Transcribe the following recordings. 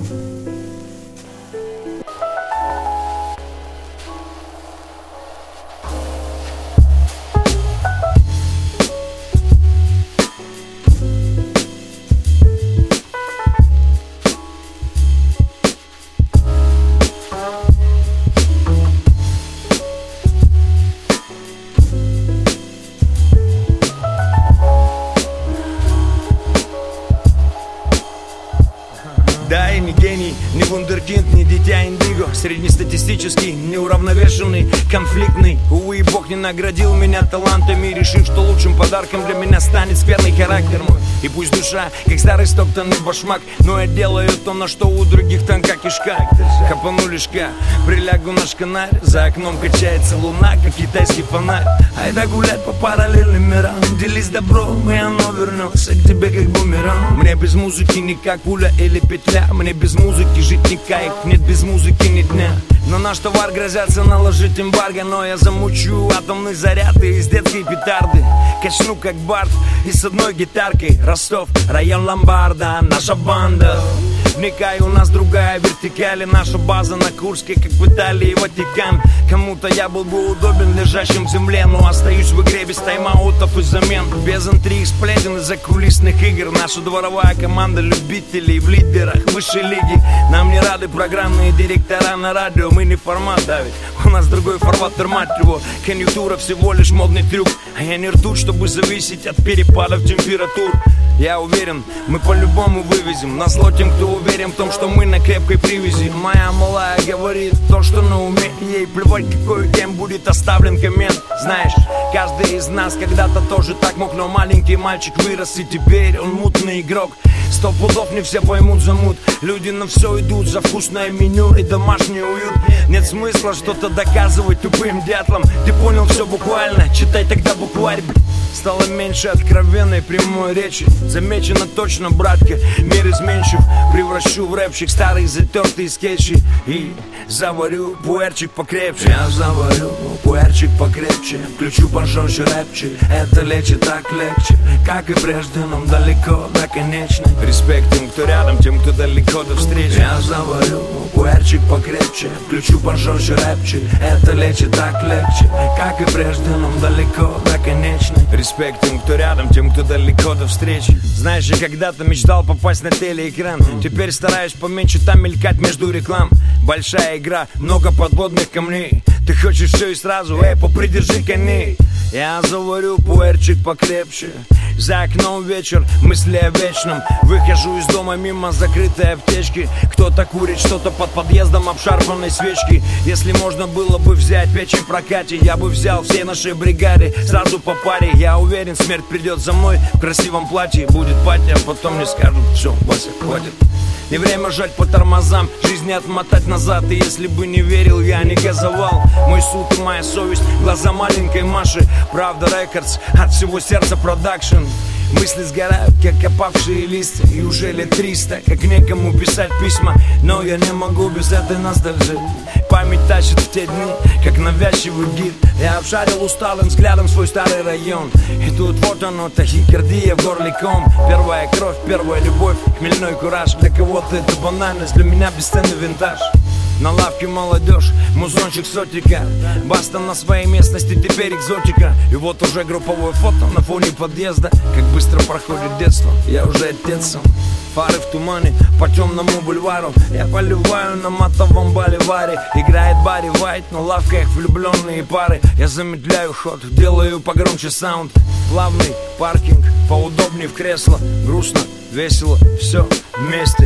Да, я не гений, не вундеркинд, не дитя индиго. Среднестатистический, неуравновешенный, конфликтный. Увы, Бог не наградил меня талантами, решив, что лучшим подарком для меня станет скверный характер мой. И пусть душа, как старый стоптанный башмак, но я делаю то, на что у других тонка кишка. Хапану лишка, прилягу на шканарь, за окном качается луна, как китайский фонарь. Айда гулять по параллельным мирам, делись добром, и оно вернется к тебе как бумеранг. Мне без музыки не как пуля или петля, мне без музыки жить не кайф, нет без музыки ни дня. На наш товар грозятся наложить эмбарго, но я замучу атомный заряд и из детской петарды качну как бард и с одной гитаркой. Ростов, район Ломбарда, наша банда. Вникай, у нас другая вертикаль, и наша база на Курске, как в Италии Ватикан. Кому-то я был бы удобен лежащим в земле, но остаюсь в игре без тайм-аутов и замен. Без интриг, сплетен из-за кулисных игр. Наша дворовая команда любителей в лидерах высшей лиги. Нам не рады программные директора на радио, мы не формат давит, у нас другой фарватер, мать его. Конъюнктура всего лишь модный трюк, а я не ртуть, чтобы зависеть от перепадов температур. Я уверен, мы по-любому вывезем. Назло тем, кто уверен в том, что мы на крепкой привязи. Моя малая говорит то, что на уме. Ей плевать, какой кем будет оставлен коммент. Знаешь, каждый из нас когда-то тоже так мог, но маленький мальчик вырос, и теперь он мутный игрок. 100 пудов не все поймут замут. Люди на все идут за вкусное меню и домашний уют. Нет смысла что-то доказывать тупым дятлам. Ты понял все буквально, читай тогда букварь. Стало меньше откровенной прямой речи. Замечено точно, братка, мир изменчив. Превращу в рэпчик старые затертые скетчи и заварю пуэрчик покрепче. Я заварю пуэрчик покрепче, включу пожестче рэпчик. Это лечит так легче, как и прежде, нам далеко до конечной. Респект тем, кто рядом, тем, кто далеко до встречи. Я заварю пуэрчик покрепче, включу пожестче рэпчик. Это лечит так легче, как и прежде, нам далеко до конечной. Респект тем, кто рядом, тем, кто далеко до встречи. Знаешь, я когда-то мечтал попасть на телеэкран. Теперь стараюсь поменьше там мелькать между реклам. Большая игра, много подводных камней. Ты хочешь все и сразу, попридержи коней. Я заварю пуэрчик покрепче. За окном вечер, мысли о вечном. Выхожу из дома мимо закрытой аптечки. Кто-то курит что-то под подъездом обшарпанной свечки. Если можно было бы взять печень в прокате, я бы взял всей нашей бригаде сразу по паре. Я уверен, смерть придет за мной в красивом платье. Будет пати, а потом мне скажут: все, Вася, хватит. Не время жать по тормозам, жизнь не отмотать назад. И если бы не верил, я не газовал. Мой суд и моя совесть, глаза маленькой Маши. Правда Рекордс, от всего сердца продакшн. Мысли сгорают, как опавшие листья. И уже лет 300, как некому писать письма. Но я не могу без этой ностальжи. Память тащит в те дни, как навязчивый гид. Я обшарил усталым взглядом свой старый район. И тут вот оно, тахикардия в горле ком. Первая кровь, первая любовь, хмельной кураж. Для кого-то это банальность, для меня бесценный винтаж. На лавке молодежь, музончик сотика. Баста на своей местности, теперь экзотика. И вот уже групповое фото на фоне подъезда. Как быстро проходит детство, я уже отец сам. Фары в тумане, по темному бульвару. Я поливаю на матовом боливаре. Играет Барри Вайт, на лавках влюбленные пары. Я замедляю ход, делаю погромче саунд. Плавный паркинг, поудобнее в кресло. Грустно, весело, все вместе,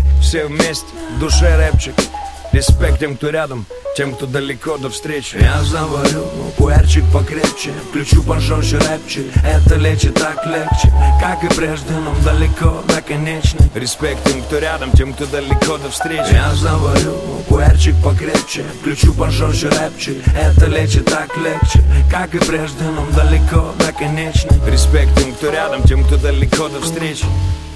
в душе рэпчик. Респект тем, кто рядом, тем, кто далеко до встречи. Я заварю пуэрчик покрепче, включу пожестче рэпчик. Это лечит так легче, как и прежде, нам далеко до конечной. Респект тем, кто рядом, тем, кто далеко до встречи. Я заварю пуэрчик покрепче, включу пожестче рэпчик. Это лечит так легче, как и прежде, нам далеко до конечной. Респект тем, кто рядом, тем, кто далеко до встречи.